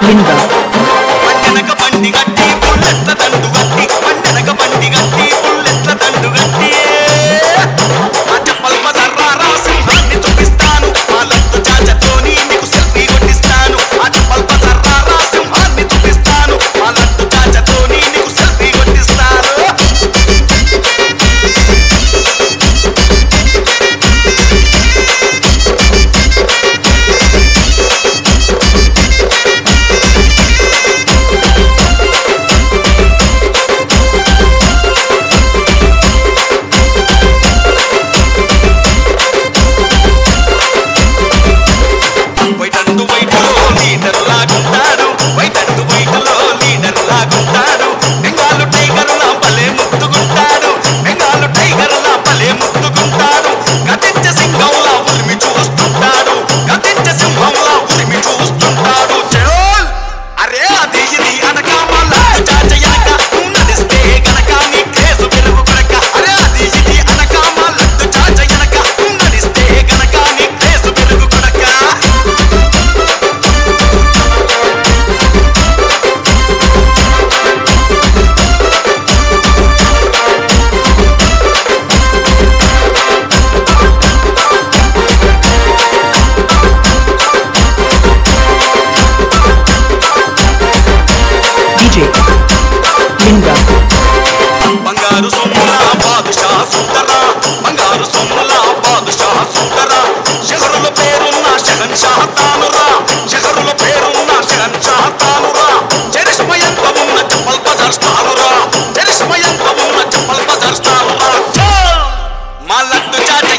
లింగా పండనక బండి గట్టి పుల్లెట్ల దండు గట్టి పండనక బండి గట్టి పుల్లెట్ల దండు గట్టి ఆ చెప్పల్ బజారా సింహాన్ని చూపిస్తాను ఆ లడ్డు చాచతోని నీకు సెల్ఫీ కొట్టిస్తాను ఆ చెప్పల్ బజారా సింహాన్ని చూపిస్తాను ఆ లడ్డు చాచతోని నీకు సెల్ఫీ కొట్టిస్తాను వైటండు వైటలో లీడర్ లాగుంటాడు వైటండు వైటలో లీడర్ లాగుంటాడు బెంగాలు టైగర్లా భలే ముద్దుగుంటాడు బెంగాలు టైగర్లా భలే ముద్దుగుంటాడు గతించ సింహంలా ఉరిమి చూస్తుంటాడు గతించ సింహంలా ఉరిమి చూస్తుంటాడు చోల్ అరే అది ఇది అనక మళ్ళా చాచయనక నువ్వు నడిస్తే గనక నీ కేసు వెలుగు కొనక అరే అది ఇది అనక మళ్ళా చాచయనక నువ్వు నడిస్తే గనక నీ కేసు వెలుగు కొనక DJ లింగా బంగారు సొమ్ముల బాదుషా సుందరా బంగారు సొమ్ముల బాదుషా సుందరా షహరుల పేరున్న షహన్ షాహ్ తానురా షహరుల పేరున్న షహన్ షాహ్ తానురా చరిష్మయంత ఉన్న చెప్పల్ బజార్ స్టారురా చరిష్మయంత ఉన్న చెప్పల్ బజార్ స్టారురా మా లడ్డు చాచ